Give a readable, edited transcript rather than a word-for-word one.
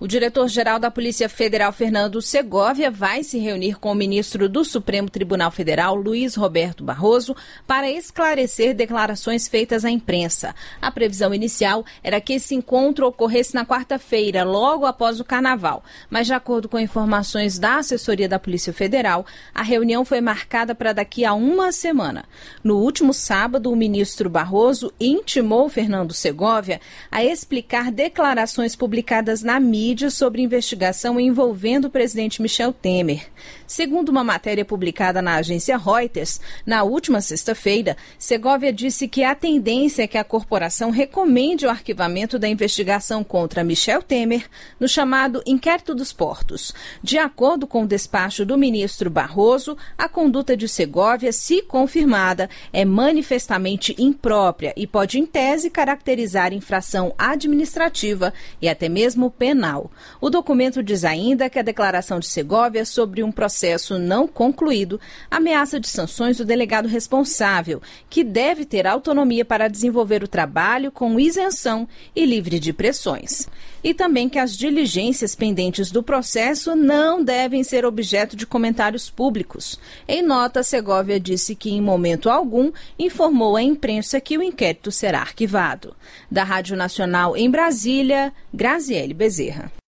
O diretor-geral da Polícia Federal, Fernando Segovia, vai se reunir com o ministro do Supremo Tribunal Federal, Luiz Roberto Barroso, para esclarecer declarações feitas à imprensa. A previsão inicial era que esse encontro ocorresse na quarta-feira, logo após o Carnaval. Mas, de acordo com informações da assessoria da Polícia Federal, a reunião foi marcada para daqui a uma semana. No último sábado, o ministro Barroso intimou Fernando Segovia a explicar declarações publicadas na mídia sobre investigação envolvendo o presidente Michel Temer. Segundo uma matéria publicada na agência Reuters, na última sexta-feira, Segovia disse que a tendência é que a corporação recomende o arquivamento da investigação contra Michel Temer no chamado Inquérito dos Portos. De acordo com o despacho do ministro Barroso, a conduta de Segovia, se confirmada, é manifestamente imprópria e pode, em tese, caracterizar infração administrativa e até mesmo penal. O documento diz ainda que a declaração de Segovia sobre um processo não concluído ameaça de sanções o delegado responsável, que deve ter autonomia para desenvolver o trabalho com isenção e livre de pressões. E também que as diligências pendentes do processo não devem ser objeto de comentários públicos. Em nota, Segovia disse que, em momento algum, informou à imprensa que o inquérito será arquivado. Da Rádio Nacional em Brasília, Graziele Bezerra.